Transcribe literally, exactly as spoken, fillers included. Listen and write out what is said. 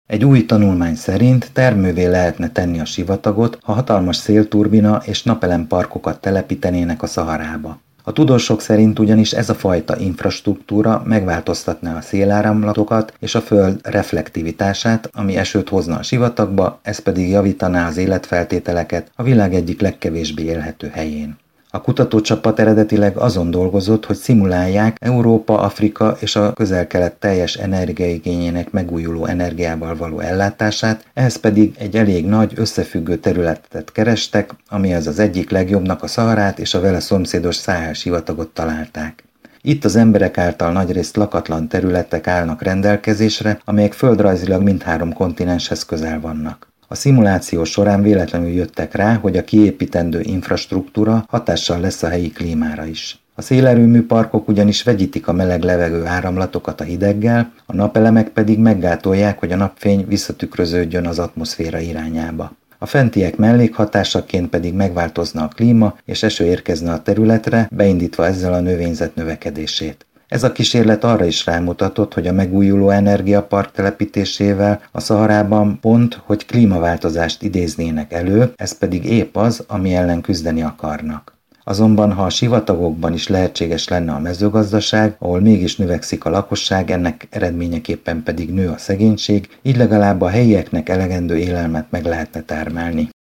Egy új tanulmány szerint termővé lehetne tenni a sivatagot, ha hatalmas szélturbina és napelemparkokat telepítenének a Szaharába. A tudósok szerint ugyanis ez a fajta infrastruktúra megváltoztatná a széláramlatokat és a föld reflektivitását, ami esőt hozna a sivatagba, ez pedig javítaná az életfeltételeket a világ egyik legkevésbé élhető helyén. A kutatócsapat eredetileg azon dolgozott, hogy szimulálják Európa, Afrika és a Közel-Kelet teljes energiaigényének megújuló energiával való ellátását, ehhez pedig egy elég nagy összefüggő területet kerestek, amihez az egyik legjobbnak a Szaharát és a vele szomszédos Száhel sivatagot találták. Itt az emberek által nagyrészt lakatlan területek állnak rendelkezésre, amelyek földrajzilag mindhárom kontinenshez közel vannak. A szimuláció során véletlenül jöttek rá, hogy a kiépítendő infrastruktúra hatással lesz a helyi klímára is. A szélerőmű parkok ugyanis vegyítik a meleg levegő áramlatokat a hideggel, a napelemek pedig meggátolják, hogy a napfény visszatükröződjön az atmoszféra irányába. A fentiek mellékhatásaként pedig megváltozna a klíma, és eső érkezne a területre, beindítva ezzel a növényzet növekedését. Ez a kísérlet arra is rámutatott, hogy a megújuló energiapark telepítésével a Szaharában pont, hogy klímaváltozást idéznének elő, ez pedig épp az, ami ellen küzdeni akarnak. Azonban, ha a sivatagokban is lehetséges lenne a mezőgazdaság, ahol mégis növekszik a lakosság, ennek eredményeképpen pedig nő a szegénység, így legalább a helyieknek elegendő élelmet meg lehetne termelni.